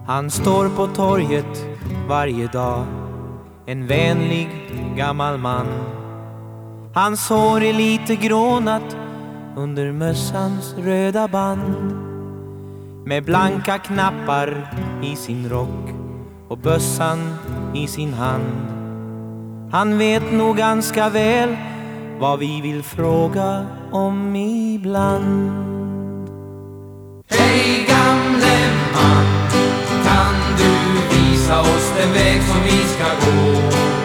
Han står på torget varje dag, en vänlig gammal man. Hans hår är lite grånat under mössans röda band, med blanka knappar i sin rock och bössan i sin hand. Han vet nog ganska väl vad vi vill fråga om ibland. Hej gamle man, kan du visa oss den väg som vi ska gå?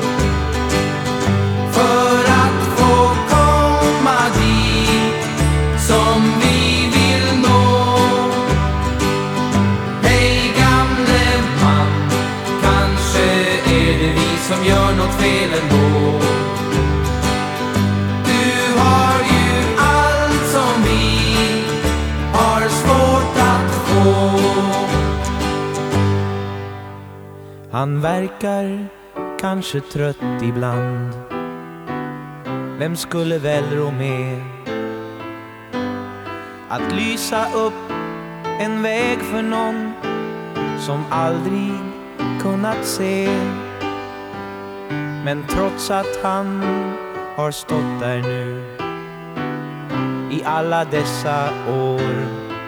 För att få komma dit som vi vill nå. Hej gamle man, kanske är det vi som gör något fel ändå. Du har ju allt som vi har svårt att få. Han verkar kanske trött ibland. Vem skulle väl rå med att lysa upp en väg för någon som aldrig kunnat se? Men trots att han har stått där nu i alla dessa år,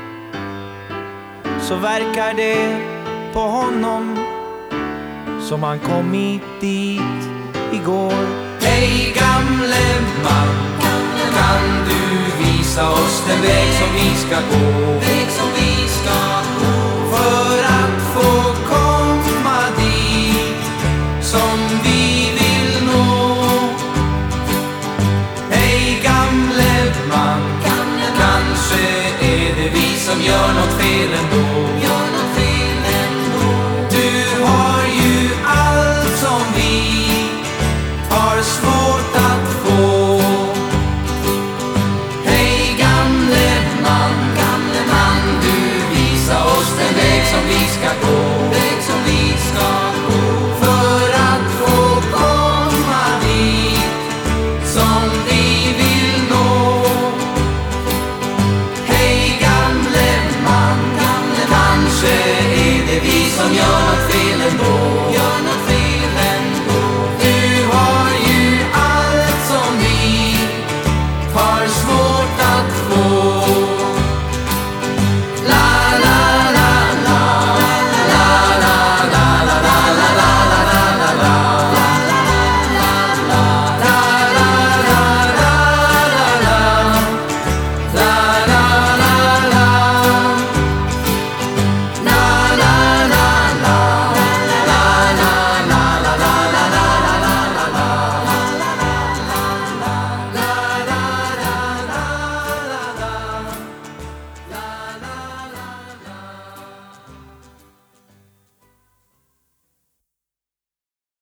så verkar det på honom som han kommit dit igår. Hej gamle man, kan du visa oss den väg som vi ska gå? För att få komma dit som vi vill nå. Hej gamle man, kanske är det vi som gör något fel ändå.